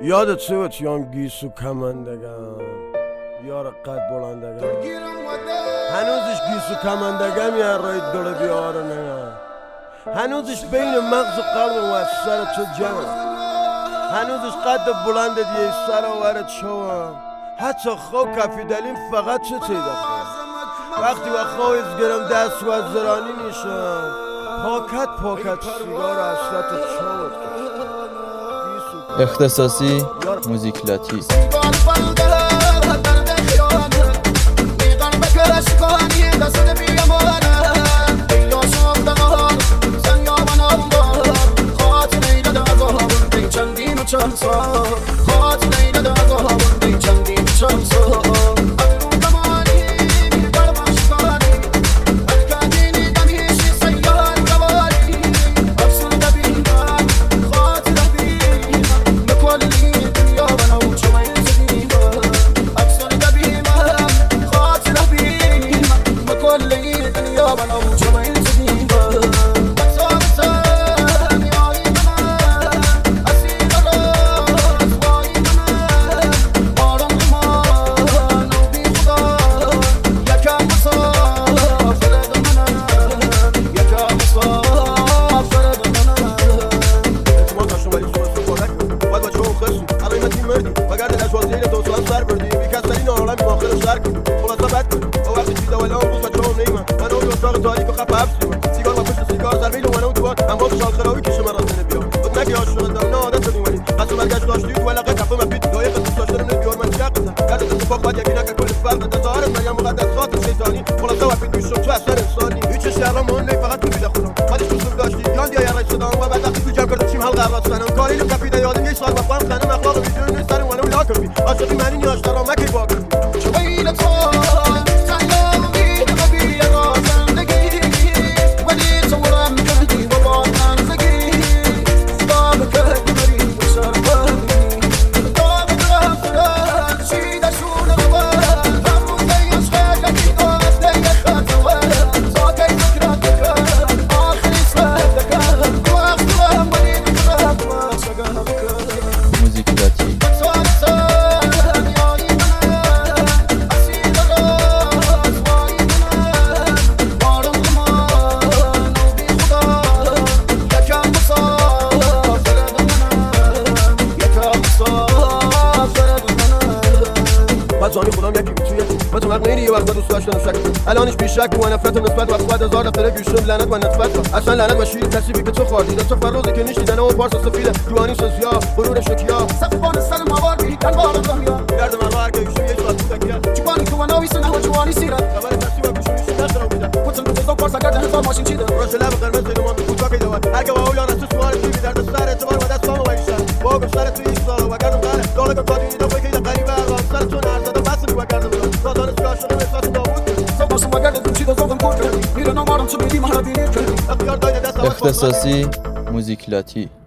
یادت چه بود چیان گیسو کمندگم یار قد بلندگم هنوزش گیسو کمندگم یه رای دل بیاره نگم هنوزش بین مغز و قلب و سر تو جمع هنوزش قد بلند دیگه سر و ورد شوم حتی خواه کفیدلیم فقط چه تیده وقتی و خواهیز گرم دست و از زرانی میشم پاکت سیگار اصلت چود اختصاصی موزیک لاتی تاریک و خب حبسیم سیگار و پشت سیگار زرمیل و منو تو هم باز شال خراوی کشم را زنه بیام خود نگی عاشق دارم نه عادت شدیم ولی قصد برگشت داشتی تو علاقه کفه من بیت دایه قصد داشتن نبیار من شقتم گرد اتفاق باید یکی نکر کل فرق تظاهر مریم مقدس خاطر شیطانی خلاصه و پیت میشم تو اثر انسانی هیچ شهرام مهم نی فقط تو بیده خونم خودش رسول داشتی جان دیا یه رای صدام و بعد وقتی تو جمع کرده چیم حلقه عوض سنم کاری لب کفیده یادم یک سال بخوام خانم اخلاق ویدیو نیست سرم ولو لا کربی عاشقی منی نیاش دارم مکی باکر چویل تو جانی خودم یکی میتونه من تو حق نیری یه وقت دوست داشتم شک الانش بی شک و نفرت و نسبت و خود هزار دفعه گوشم لعنت و نسبت اصلا لعنت و شیر نصیبی که تو خوردی تو فروزی که نیشتی دنه و پارس سفید جوانی سوزیا غرور شکیا سقفان سلم مواردی کن بار دنیا درد من هر که گوشم یک وقت بگیر جوانی تو ناوی سنه و جوانی سیرت خبر نصیب و گوشم میشه نخرم میده پوتن تو تو پارس گرد هزار ماشین چیده روش لب قرمز زیرمان تو کوتاه دوات هر که واولا نسوس مار چی درد سر اعتبار و دست سامو وایشن باگم سر تو این سال و گردم داره داله که کادی دو فکر غریبه سر تو نرزده بس و گردم دادن عاشق احساس داوود صبح ما گردم چی دادم کردم میرم نمارم چه میدی مهربینی کردی اختصاصی موزیک لاتی